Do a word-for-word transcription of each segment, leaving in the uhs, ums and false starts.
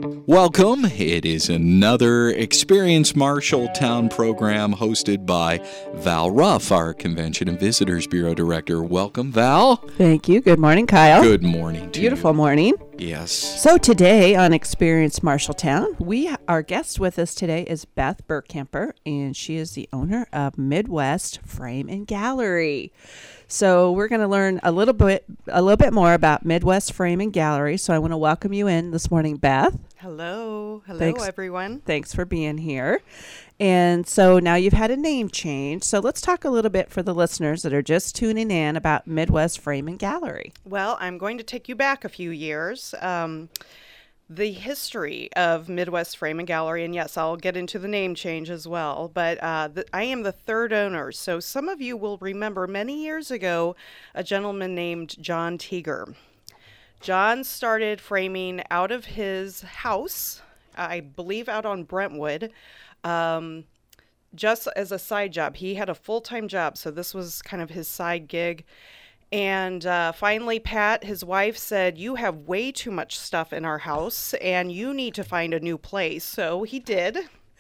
Welcome. It is another Experience Marshalltown program hosted by Val Ruff, our Convention and Visitors Bureau Director. Welcome, Val. Thank you. Good morning, Kyle. Good morning to Beautiful you. morning. Yes. So today on Experience Marshalltown, we our guest with us today is Beth Burkhamper, and she is the owner of Midwest Frame and Gallery. So we're going to learn a little bit a little bit more about Midwest Frame and Gallery. So I want to welcome you in this morning, Beth. Hello. Hello, Thanks. everyone. Thanks for being here. And so now you've had a name change. So let's talk a little bit for the listeners that are just tuning in about Midwest Frame and Gallery. Well, I'm going to take you back a few years. Um, the history of Midwest Frame and Gallery, and yes, I'll get into the name change as well, but uh, the, I am the third owner. So some of you will remember many years ago a gentleman named John Teeger. John started framing out of his house, I believe out on Brentwood, um, just as a side job. He had a full-time job, so this was kind of his side gig. And uh, finally, Pat, his wife, said, "You have way too much stuff in our house, and you need to find a new place." So he did.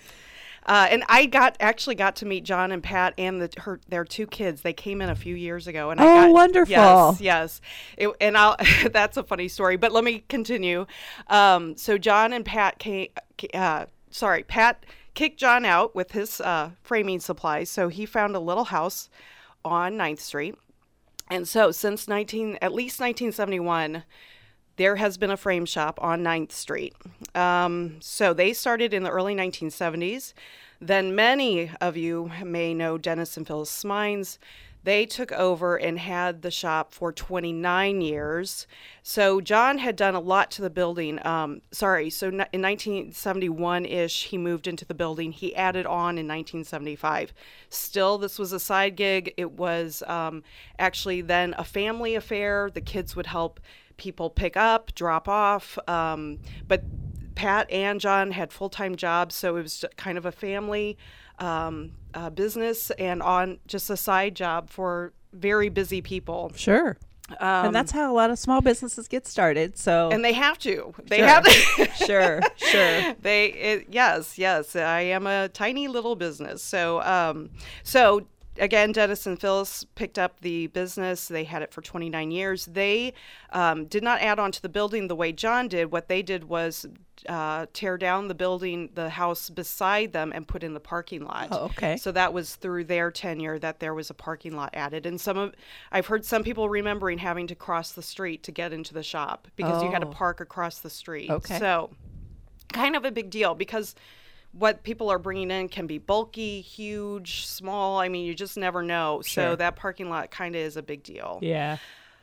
Uh, and I got actually got to meet John and Pat and the, her, their two kids. They came in a few years ago, and oh, I got, wonderful! Yes, yes. It, and I'll that's a funny story. But let me continue. Um, so John and Pat came. Uh, sorry, Pat kicked John out with his uh, framing supplies. So he found a little house on ninth Street, and so since nineteen at least nineteen seventy-one. There has been a frame shop on ninth Street. Um, so they started in the early nineteen seventies. Then many of you may know Dennis and Phyllis Smines. They took over and had the shop for twenty-nine years. So John had done a lot to the building. Um, sorry, so in nineteen seventy-one-ish, he moved into the building. He added on in nineteen seventy-five. Still, this was a side gig. It was um, actually then a family affair. The kids would help people pick up, drop off. Um, but Pat and John had full-time jobs, so it was kind of a family um, uh, business and on just a side job for very busy people. Sure. Um, and that's how a lot of small businesses get started. So and they have to. They sure. have to. sure, sure. They it, yes, yes. I am a tiny little business. So um, so. Again, Dennis and Phyllis picked up the business. They had it for twenty-nine years. They um, did not add on to the building the way John did. What they did was uh, tear down the building, the house beside them, and put in the parking lot. Oh, okay. So that was through their tenure that there was a parking lot added. And some of I've heard some people remembering having to cross the street to get into the shop because oh. you had to park across the street. Okay. So kind of a big deal because what people are bringing in can be bulky, huge, small. I mean, you just never know. Sure. So that parking lot kind of is a big deal. Yeah.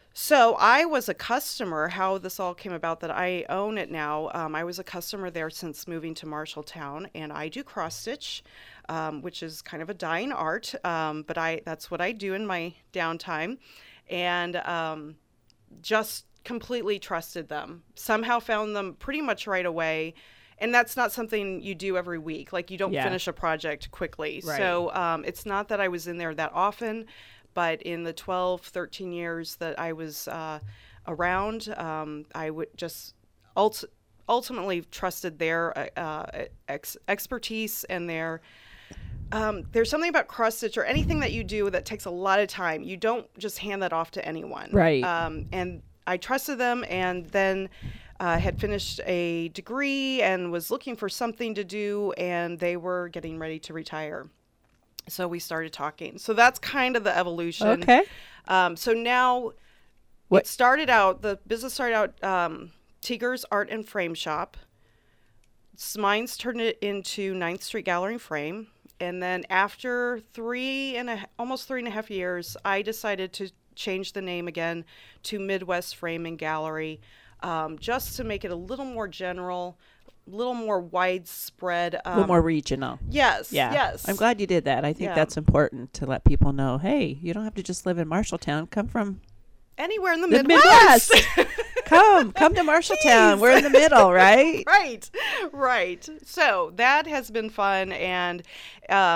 So I was a customer. How this all came about that I own it now. Um, I was a customer there since moving to Marshalltown, and I do cross stitch, um, which is kind of a dying art. Um, but I that's what I do in my downtime, and um, just completely trusted them. Somehow found them pretty much right away. And that's not something you do every week. Like, you don't yeah. finish a project quickly. Right. So um, it's not that I was in there that often, but in the twelve, thirteen years that I was uh, around, um, I would just ult- ultimately trusted their uh, ex- expertise and their... Um, there's something about cross stitch or anything that you do that takes a lot of time. You don't just hand that off to anyone. Right. Um, and I trusted them, and then... Uh, had finished a degree and was looking for something to do, and they were getting ready to retire. So we started talking. So that's kind of the evolution. Okay. Um, so now What? it started out, the business started out um, Teeger's Art and Frame Shop. Smines turned it into ninth Street Gallery and Frame. And then after three and a, almost three and a half years, I decided to change the name again to Midwest Frame and Gallery. Um, just to make it a little more general, a little more widespread. Um, a little more regional. Yes, Yeah. yes. I'm glad you did that. I think Yeah. that's important to let people know, hey, you don't have to just live in Marshalltown. Come from Anywhere in the, the Midwest. Midwest. come, come to Marshalltown. Jeez. We're in the middle, right? Right, right. So that has been fun. And um,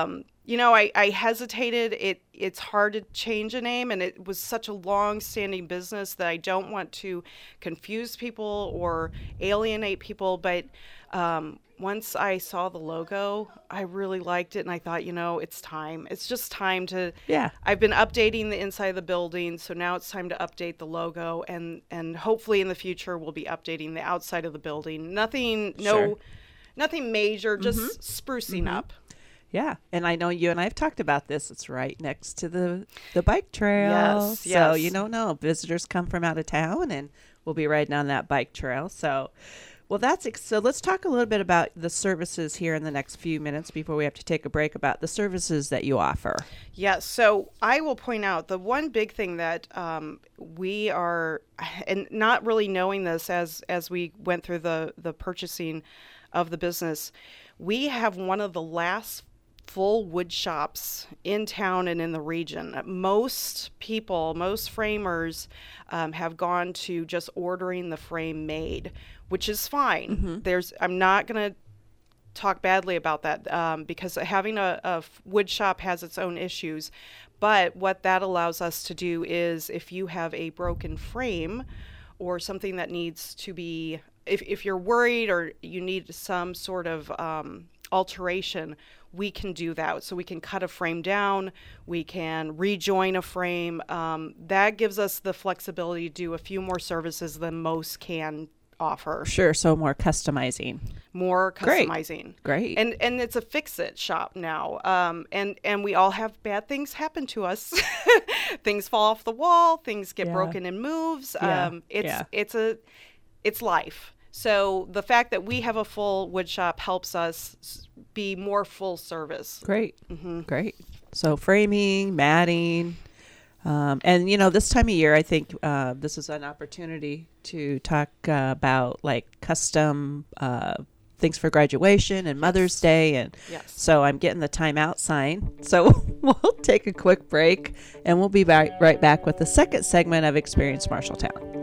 you know, I, I hesitated. It It's hard to change a name, and it was such a long-standing business that I don't want to confuse people or alienate people. But um, once I saw the logo, I really liked it, and I thought, you know, it's time. It's just time to. Yeah. I've been updating the inside of the building, so now it's time to update the logo, and and hopefully in the future we'll be updating the outside of the building. Nothing, no, Sure. nothing major, just Mm-hmm. sprucing Mm-hmm. up. Yeah, and I know you and I have talked about this. It's right next to the the bike trail. Yes, so yes. you don't know. Visitors come from out of town, and we'll be riding on that bike trail. So, well, that's ex- so. Let's talk a little bit about the services here in the next few minutes before we have to take a break. About the services that you offer. Yes. So I will point out the one big thing that um, we are, and not really knowing this as as we went through the the purchasing of the business, we have one of the last full wood shops in town and in the region. Most people, most framers um, have gone to just ordering the frame made, which is fine. Mm-hmm. There's, I'm not going to talk badly about that um, because having a, a f- wood shop has its own issues. But what that allows us to do is if you have a broken frame or something that needs to be, if, if you're worried or you need some sort of um, alteration, we can do that. So we can cut a frame down, we can rejoin a frame. Um, that gives us the flexibility to do a few more services than most can offer. Sure. So more customizing. More Great. customizing. Great. And and it's a fix-it shop now. Um, and, and we all have bad things happen to us. Things fall off the wall, things get Yeah. broken in moves. Yeah. Um, it's Yeah. it's a it's life. So the fact that we have a full wood shop helps us s- be more full service. Great. Mm-hmm. Great. So framing, matting, um, and you know, this time of year, I think uh, this is an opportunity to talk uh, about like custom uh, things for graduation and Mother's Day, and Yes. so I'm getting the timeout sign. So we'll take a quick break, and we'll be back right back with the second segment of Experience Marshalltown.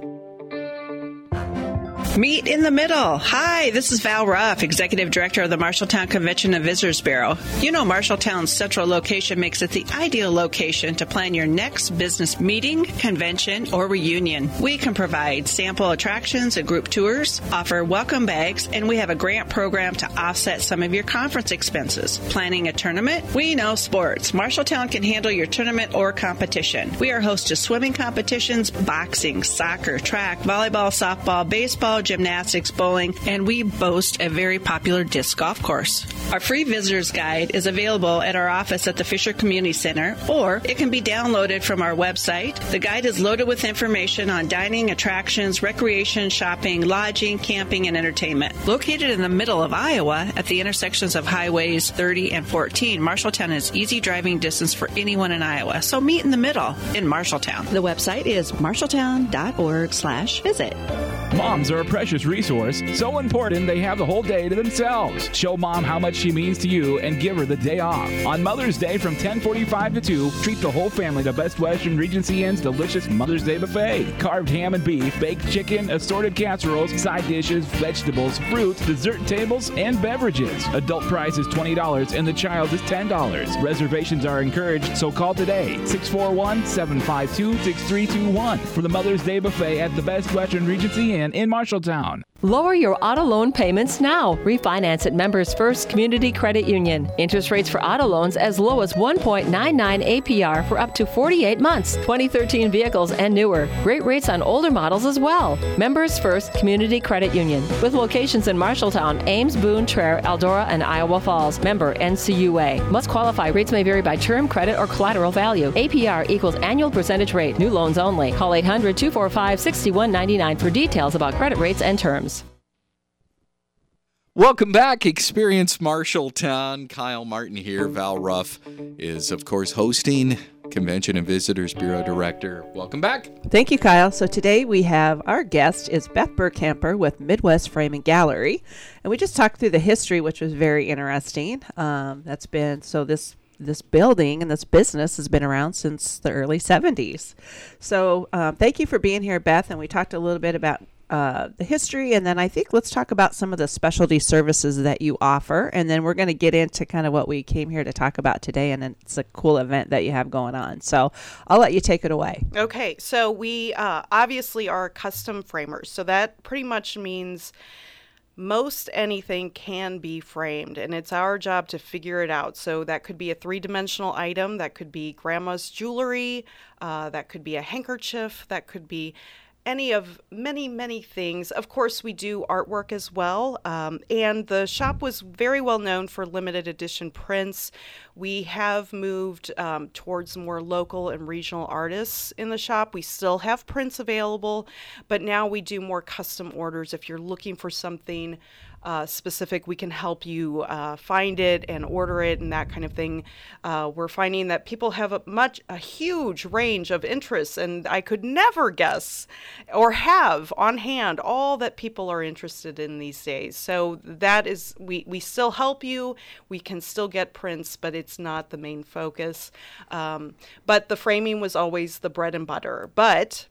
Meet in the middle. Hi, this is Val Ruff, Executive Director of the Marshalltown Convention and Visitors Bureau. You know Marshalltown's central location makes it the ideal location to plan your next business meeting, convention, or reunion. We can provide sample attractions and group tours, offer welcome bags, and we have a grant program to offset some of your conference expenses. Planning a tournament? We know sports. Marshalltown can handle your tournament or competition. We are host to swimming competitions, boxing, soccer, track, volleyball, softball, baseball, gymnastics, bowling, and we boast a very popular disc golf course. Our free visitor's guide is available at our office at the Fisher Community Center, or it can be downloaded from our website. The guide is loaded with information on dining, attractions, recreation, shopping, lodging, camping, and entertainment. Located in the middle of Iowa at the intersections of highways thirty and fourteen, Marshalltown is easy driving distance for anyone in Iowa, so meet in the middle in Marshalltown. The website is marshalltown.org slash visit. Moms are a precious resource, so important they have the whole day to themselves. Show Mom how much she means to you and give her the day off. On Mother's Day from ten forty-five to two, treat the whole family to Best Western Regency Inn's delicious Mother's Day buffet. Carved ham and beef, baked chicken, assorted casseroles, side dishes, vegetables, fruit, dessert tables, and beverages. Adult price is twenty dollars and the child is ten dollars. Reservations are encouraged, so call today, six four one, seven five two, six three two one for the Mother's Day buffet at the Best Western Regency Inn in Marshalltown. Lower your auto loan payments now. Refinance at Members First Community Credit Union. Interest rates for auto loans as low as one point nine nine A P R for up to forty-eight months. twenty thirteen vehicles and newer. Great rates on older models as well. Members First Community Credit Union. With locations in Marshalltown, Ames, Boone, Traer, Eldora, and Iowa Falls. Member N C U A. Must qualify. Rates may vary by term, credit, or collateral value. A P R equals annual percentage rate. New loans only. Call eight hundred, two four five, six one nine nine for details about credit rates and terms. Welcome back, Experience Marshalltown. Kyle Martin here. Val Ruff is, of course, hosting Convention and Visitors Bureau Director. Welcome back. Thank you, Kyle. So today we have our guest is Beth Burkamper with Midwest Frame and Gallery, and we just talked through the history, which was very interesting. Um, that's been so this. This building and this business has been around since the early seventies. So um, thank you for being here, Beth. And we talked a little bit about uh, the history, and then I think let's talk about some of the specialty services that you offer, and then we're going to get into kind of what we came here to talk about today, and it's a cool event that you have going on. So I'll let you take it away. Okay, so we uh, obviously are custom framers, so that pretty much means most anything can be framed, and it's our job to figure it out. So that could be a three-dimensional item, that could be grandma's jewelry, uh, that could be a handkerchief, that could be any of many, many things. Of course, we do artwork as well, um, and the shop was very well known for limited edition prints. We have moved um, towards more local and regional artists in the shop. We still have prints available, but now we do more custom orders. If you're looking for something uh, specific, we can help you uh, find it and order it and that kind of thing. Uh, we're finding that people have a much, a huge range of interests, and I could never guess or have on hand all that people are interested in these days. So that is, we, we still help you. We can still get prints, but it's not the main focus. Um, but the framing was always the bread and butter. But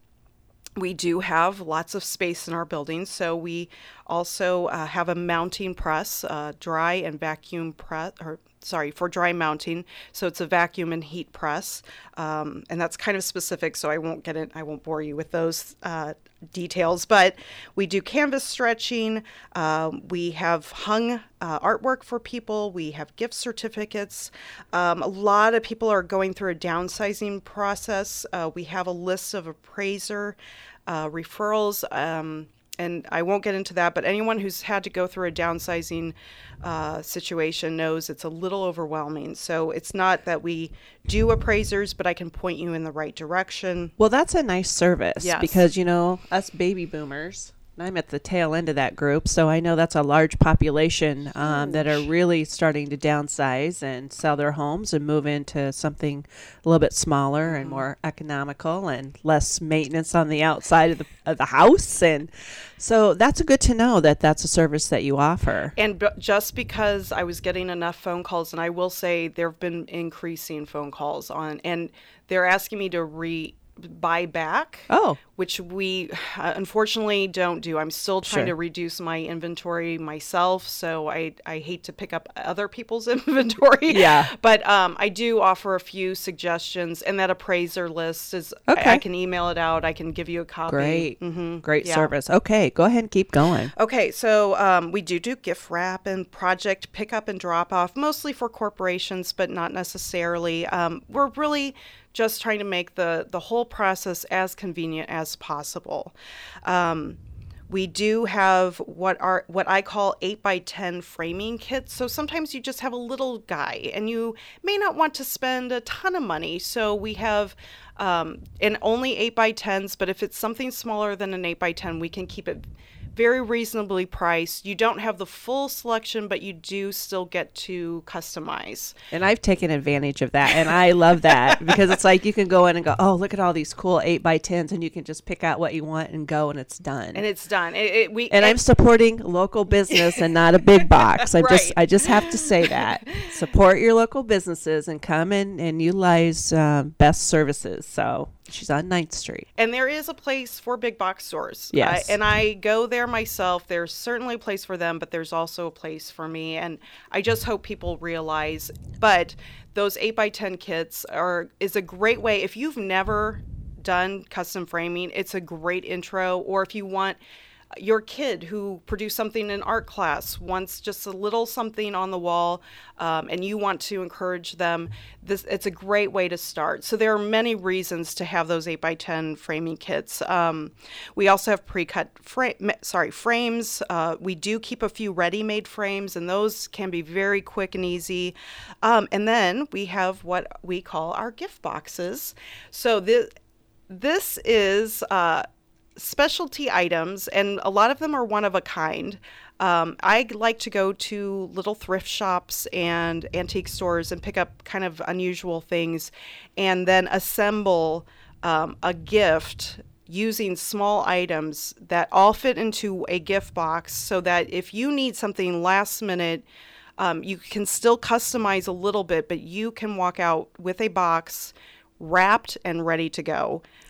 we do have lots of space in our building, so we also uh, have a mounting press, uh, dry and vacuum press, or sorry, for dry mounting. So it's a vacuum and heat press, um, and that's kind of specific, so I won't get it. I won't bore you with those uh, details. But we do canvas stretching. Uh, we have hung uh, artwork for people. We have gift certificates. Um, a lot of people are going through a downsizing process. Uh, we have a list of appraiser uh, referrals. Um, And I won't get into that, but anyone who's had to go through a downsizing uh, situation knows it's a little overwhelming. So it's not that we do appraisers, but I can point you in the right direction. Well, that's a nice service Yes. because, you know, us baby boomers, I'm at the tail end of that group, so I know that's a large population um, that are really starting to downsize and sell their homes and move into something a little bit smaller and more economical and less maintenance on the outside of the, of the house. And so that's good to know that that's a service that you offer. And b- just because I was getting enough phone calls, and I will say there have been increasing phone calls on, and they're asking me to re buy back, Oh. which we uh, unfortunately don't do. I'm still trying Sure. to reduce my inventory myself, so I, I hate to pick up other people's inventory. Yeah. But um, I do offer a few suggestions, and that appraiser list is, Okay. I, I can email it out. I can give you a copy. Great. Mm-hmm. Great Yeah. service. Okay, go ahead and keep going. Okay, so um, we do do gift wrap and project pickup and drop off, mostly for corporations, but not necessarily. Um, we're really just trying to make the, the whole process as convenient as possible. Um, we do have what are what I call eight by ten framing kits. So sometimes you just have a little guy and you may not want to spend a ton of money. So we have um, and only eight by tens, but if it's something smaller than an eight by ten, we can keep it very reasonably priced. You don't have the full selection, but you do still get to customize. And I've taken advantage of that, and I love that because it's like you can go in and go, oh, look at all these cool eight by tens, and you can just pick out what you want and go, and it's done. And it's done. It, it, we and it, I'm supporting local business and not a big box. I just Right. I just have to say that. Support your local businesses and come in and utilize uh, best services. So she's on ninth Street. And there is a place for big box stores. Yes. I, and I go there myself. There's certainly a place for them, but there's also a place for me. And I just hope people realize, but those eight by ten kits are is a great way. If you've never done custom framing, it's a great intro. Or if you want your kid who produced something in art class wants just a little something on the wall, um, and you want to encourage them, this it's a great way to start. So there are many reasons to have those eight by ten framing kits. Um, we also have pre-cut fra- sorry frames. Uh, we do keep a few ready-made frames, and those can be very quick and easy. Um, and then we have what we call our gift boxes. So this this is uh, specialty items, and a lot of them are one of a kind. Um, I like to go to little thrift shops and antique stores and pick up kind of unusual things and then assemble um, a gift using small items that all fit into a gift box so that if you need something last minute, um, you can still customize a little bit, but you can walk out with a box wrapped and ready to go.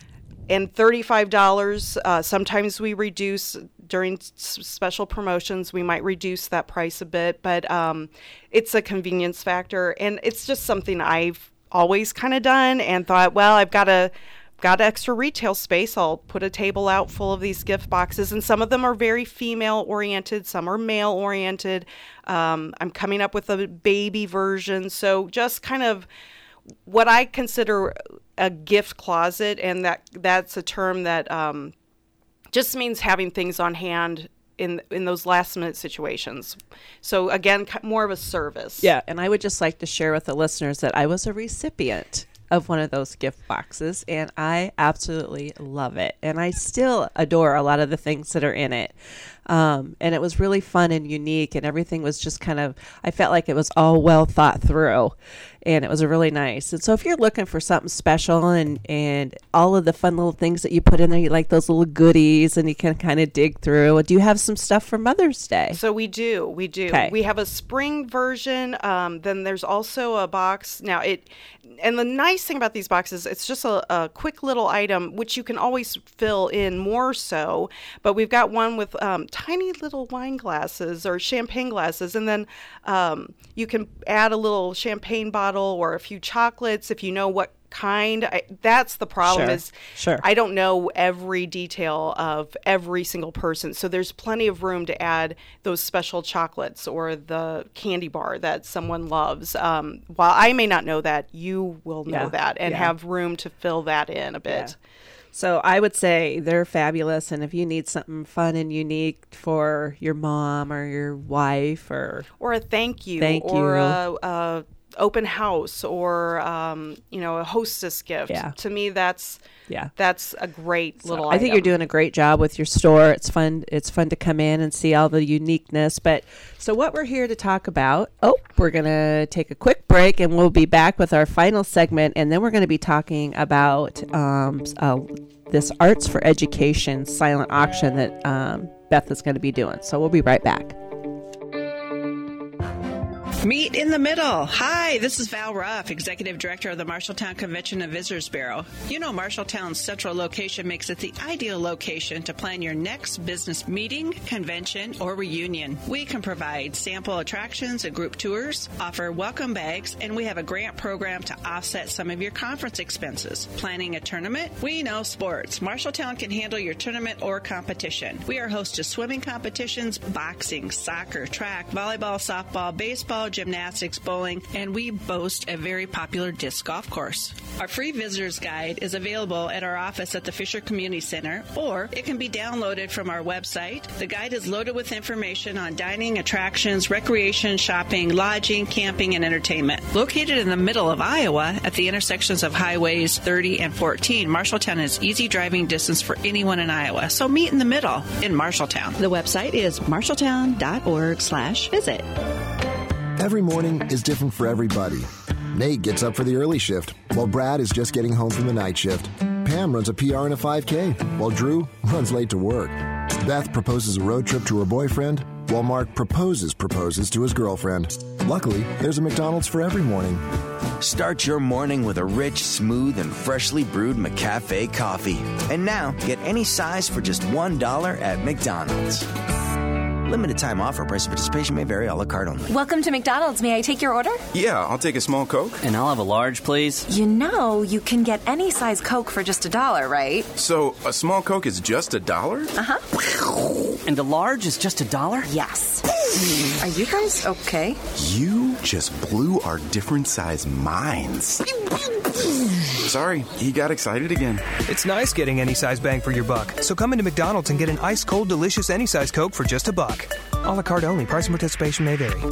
and thirty-five dollars. Uh, sometimes we reduce during s- special promotions. We might reduce that price a bit, but um, it's a convenience factor, and it's just something I've always kind of done and thought, well, I've got a got extra retail space. I'll put a table out full of these gift boxes, and some of them are very female oriented, some are male oriented. Um, I'm coming up with a baby version, so just kind of what I consider a gift closet, and that that's a term that um, just means having things on hand in in those last minute situations. So again, more of a service. Yeah, and I would just like to share with the listeners that I was a recipient of one of those gift boxes, and I absolutely love it. And I still adore a lot of the things that are in it. Um, and it was really fun and unique, and everything was just kind of, I felt like it was all well thought through, and it was really nice. And so if you're looking for something special and, and all of the fun little things that you put in there, you like those little goodies and you can kind of dig through. Do you have some stuff for Mother's Day? So we do, we do. Okay. We have a spring version. Um, then there's also a box. Now it, and the nice thing about these boxes, it's just a, a quick little item, which you can always fill in more so. But we've got one with um, tiny little wine glasses or champagne glasses. And then um, you can add a little champagne bottle or a few chocolates if you know what kind. I, that's the problem Sure, is sure. I don't know every detail of every single person. So there's plenty of room to add those special chocolates or the candy bar that someone loves. Um, while I may not know that, you will know Yeah, that and yeah. have room to fill that in a bit. Yeah. So I would say they're fabulous, and if you need something fun and unique for your mom or your wife or Or a thank you. Thank or you. a, a open house or, um, you know, a hostess gift. Yeah. To me, that's yeah. that's a great little I think item. you're doing a great job with your store. It's fun. It's fun to come in and see all the uniqueness. But so what we're here to talk about, oh, we're going to take a quick break and we'll be back with our final segment. And then we're going to be talking about um, uh, this Arts for Education silent auction that um, Beth is going to be doing. So we'll be right back. Meet in the middle. Hi, this is Val Ruff, Executive Director of the Marshalltown Convention and Visitors Bureau. You know Marshalltown's central location makes it the ideal location to plan your next business meeting, convention, or reunion. We can provide sample attractions and group tours, offer welcome bags, and we have a grant program to offset some of your conference expenses. Planning a tournament? We know sports. Marshalltown can handle your tournament or competition. We are host to swimming competitions, boxing, soccer, track, volleyball, softball, baseball, gymnastics, bowling, and we boast a very popular disc golf course. Our free visitor's guide is available at our office at the Fisher Community Center, or it can be downloaded from our website. The guide is loaded with information on dining, attractions, recreation, shopping, lodging, camping, and entertainment. Located in the middle of Iowa at the intersections of highways thirty and fourteen, Marshalltown is easy driving distance for anyone in Iowa, so meet in the middle in Marshalltown. The website is marshalltown.org slash visit. Every morning is different for everybody. Nate gets up for the early shift, while Brad is just getting home from the night shift. Pam runs a P R and a five K, while Drew runs late to work. Beth proposes a road trip to her boyfriend, while Mark proposes proposes to his girlfriend. Luckily, there's a McDonald's for every morning. Start your morning with a rich, smooth, and freshly brewed McCafe coffee. And now, get any size for just one dollar at McDonald's. Limited time offer. Price of participation may vary. A la carte only. Welcome to McDonald's. May I take your order? Yeah, I'll take a small Coke. And I'll have a large, please. You know, you can get any size Coke for just a dollar, right? So, a small Coke is just a dollar? Uh-huh. And a large is just a dollar? Yes. Are you guys okay? You just blew our different size minds. Sorry, he got excited again. It's nice getting any size bang for your buck. So come into McDonald's and get an ice-cold, delicious any size Coke for just a buck. A la carte only. Price and participation may vary.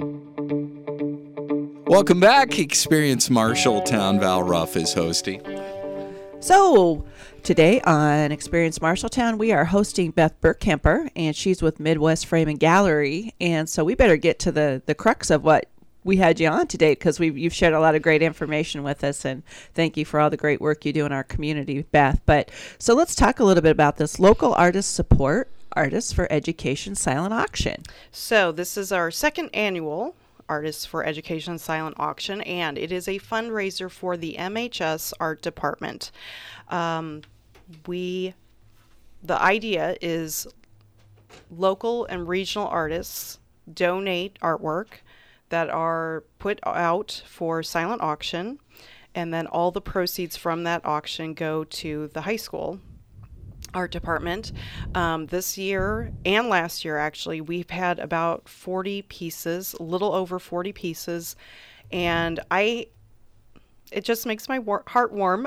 Welcome back. Experience Marshalltown. Val Ruff is hosting. So today on Experience Marshalltown, we are hosting Beth Burkhamper, and she's with Midwest Frame and Gallery. And so we better get to the, the crux of what we had you on today, because we've you've shared a lot of great information with us, and thank you for all the great work you do in our community, Beth. But so let's talk a little bit about this local artist support Artists for Education silent auction. So this is our second annual Artists for Education silent auction, and it is a fundraiser for the M H S Art Department. Um, we, the idea is local and regional artists donate artwork that are put out for silent auction, and then all the proceeds from that auction go to the high school art department. Um, this year and last year, actually, we've had about forty pieces, a little over forty pieces, and I, it just makes my war- heart warm.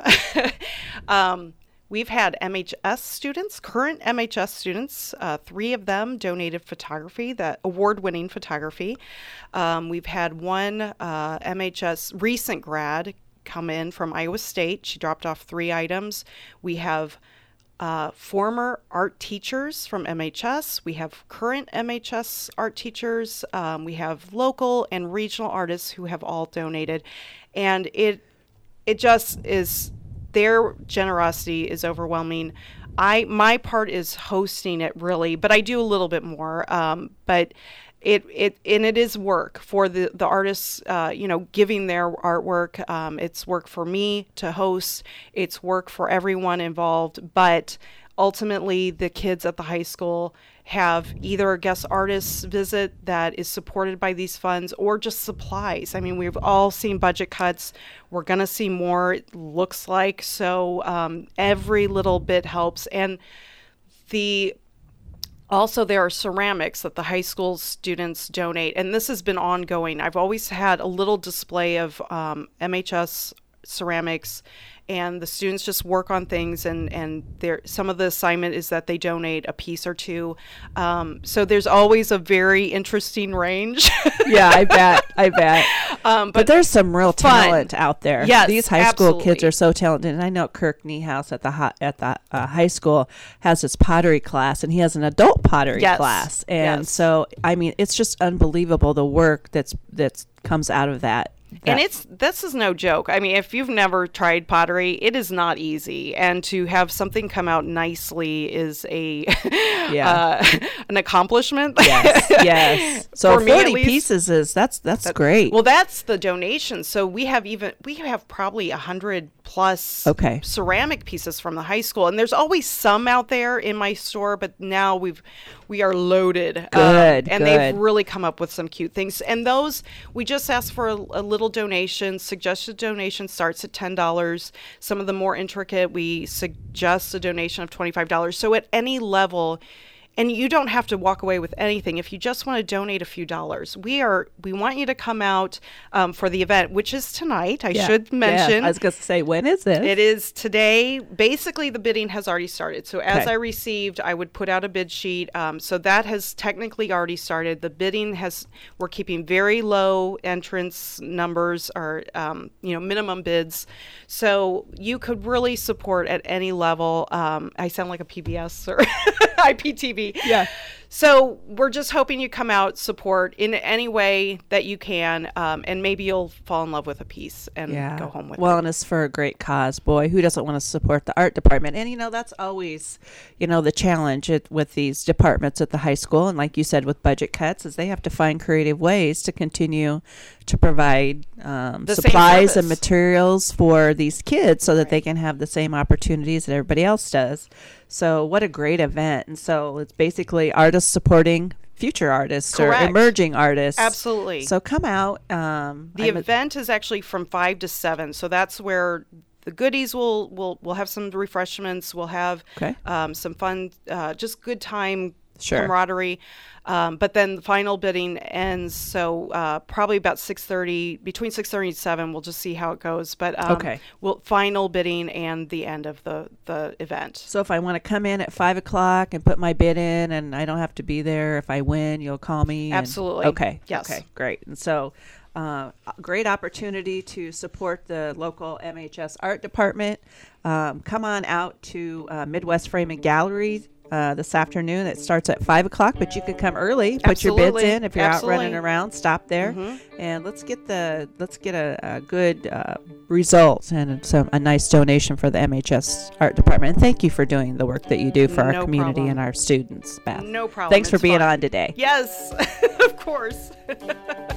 um, we've had M H S students, current M H S students, uh, three of them donated photography, that award-winning photography. Um, we've had one uh, M H S recent grad come in from Iowa State. She dropped off three items. We have Uh, former art teachers from M H S. We have current M H S art teachers. Um, we have local and regional artists who have all donated, and it it just is, their generosity is overwhelming. I my part is hosting it, really, but I do a little bit more. Um, but It it and it is work for the the artists, uh, you know, giving their artwork. Um, it's work for me to host. It's work for everyone involved. But ultimately, the kids at the high school have either a guest artist visit that is supported by these funds, or just supplies. I mean, we've all seen budget cuts. We're going to see more, it looks like. So um, every little bit helps. And the Also, there are ceramics that the high school students donate, and this has been ongoing. I've always had a little display of um, M H S ceramics, and the students just work on things, and, and some of the assignment is that they donate a piece or two. Um, so there's always a very interesting range. Yeah, I bet. I bet. Um, but, but there's some real fun. talent out there. Yes, these high absolutely. school kids are so talented. And I know Kirk Niehaus at the hi- at the uh, high school has his pottery class, and he has an adult pottery yes. class. And yes. so, I mean, it's just unbelievable the work that's that's comes out of that. And it's this is no joke. I mean, if you've never tried pottery, it is not easy. And to have something come out nicely is a yeah. uh, an accomplishment. Yes, yes. So For me, forty at least, pieces is that's that's that, great. Well, that's the donation. So we have even we have probably a hundred plus okay. ceramic pieces from the high school, and there's always some out there in my store. But now we've we are loaded. Good, um, and good. they've really come up with some cute things. And those we just ask for a, a little donation. Suggested donation starts at ten dollars. Some of the more intricate, we suggest a donation of twenty-five dollars. So at any level, and you don't have to walk away with anything. If you just want to donate a few dollars, we are we want you to come out um, for the event, which is tonight. I yeah. should mention. Yeah. I was going to say, when is it? It is today. Basically, the bidding has already started. So as okay. I received, I would put out a bid sheet. Um, so that has technically already started. The bidding has. We're keeping very low entrance numbers, or um, you know, minimum bids. So you could really support at any level. Um, I sound like a P B S or I P T V. Yeah. So we're just hoping you come out, support in any way that you can, um, and maybe you'll fall in love with a piece and yeah. go home with well, it. Well, and it's for a great cause. Boy, who doesn't want to support the art department? And, you know, that's always, you know, the challenge at, with these departments at the high school. And like you said, with budget cuts, is they have to find creative ways to continue to provide um, supplies and materials for these kids so that right. they can have the same opportunities that everybody else does. So what a great event. And so it's basically artists supporting future artists Correct. or emerging artists. Absolutely. So come out. Um, the I'm event a- is actually from five to seven. So that's where the goodies will, will, we'll have some refreshments. We'll have okay. um, some fun, uh, just good time, sure. camaraderie. Um, but then the final bidding ends, so uh, probably about six thirty, between six thirty and seven, we'll just see how it goes. But um, okay. we'll final bidding and the end of the, the event. So if I want to come in at five o'clock and put my bid in, and I don't have to be there, if I win, you'll call me? And, Absolutely. Okay. Yes. Okay, great. And so uh, great opportunity to support the local M H S art department. Um, come on out to uh, Midwest Frame and Gallery Uh, this afternoon. It starts at five o'clock, but you could come early, put Absolutely. your bids in. If you're Absolutely. out running around, stop there, mm-hmm. and let's get the let's get a, a good uh, result and some a nice donation for the M H S art department. And thank you for doing the work that you do for no our community problem. and our students, Beth. No problem. Thanks for it's being fun. on today. Yes, of course.